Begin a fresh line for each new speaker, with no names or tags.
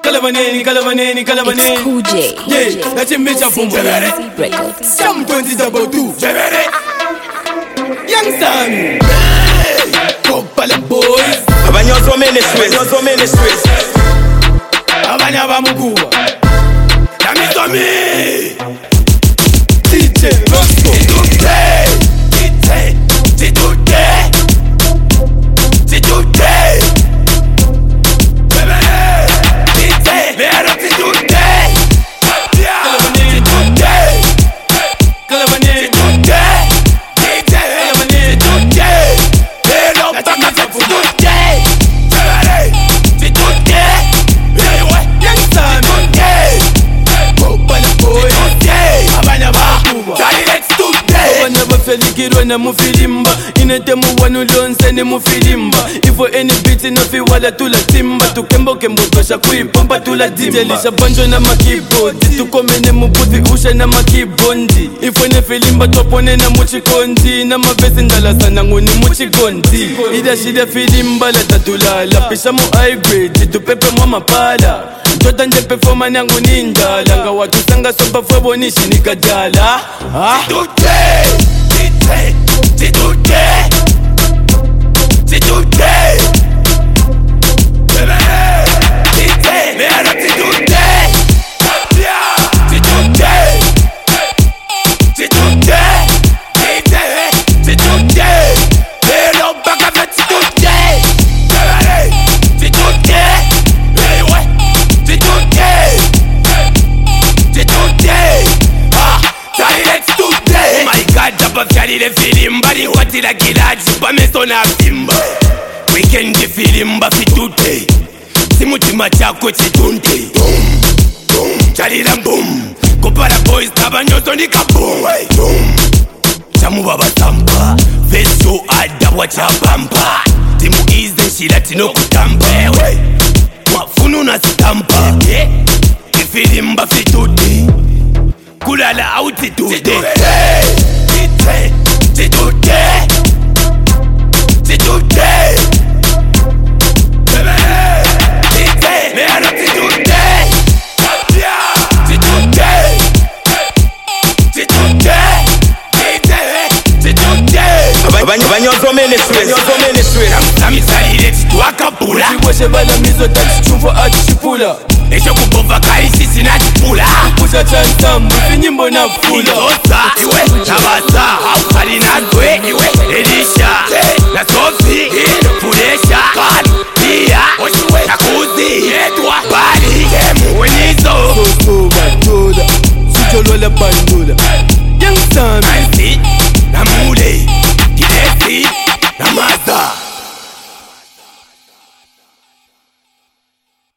Kalavaneni.
It's Cool J.
Yeah, that's a major boom. Some 2022. Young son. Kopala boys.
Abanyozo ministries.
Abanyaba mukua. Namizomi. DJ Roscoe. Felikirwe na mufilimba inete muwanu lonse ni mufilimba ifo any beat no fi wala tula timba tukembo tosha kuipompa tula DJ lisha banjo na makeyboard tukomene mubuthi usha na makibondi ifo ne filimba topone na muchikondi na mavesi ndala sana ngoni muchikondi ida shida filimba la tatulala pisha mu high grade tupepe mwa mapala Jota nje performa nangu ninja langa watu sanga sopa fwebo nishi nikajala
Vyalile filimba ni watila kilaji pameso na fimba Weekend filimba fitute Simutima chako chitunte Chalila boom Kupala boys tabanyoso ni kaboom Chamu baba samba Veso adabwa chabamba Timu ize shilati no kutampa Mafunu na sitampa Filimba fitute Kulala outitude
Abanyozo ministries.
Namisalile chituakapula
Chiweshe bala mizo tachi chumvo achipula
Esho kubova kaisi sinachipula
Kusha chansambu finyimbo na fula
Izosa, iwe, nabasa, haukali na dwe Iwe, Elisha, na Sofi, Furesha Kali, Pia, Nakuzi, Edwa, Bali, Wenizo
Soso, Matoda Sujolo la bando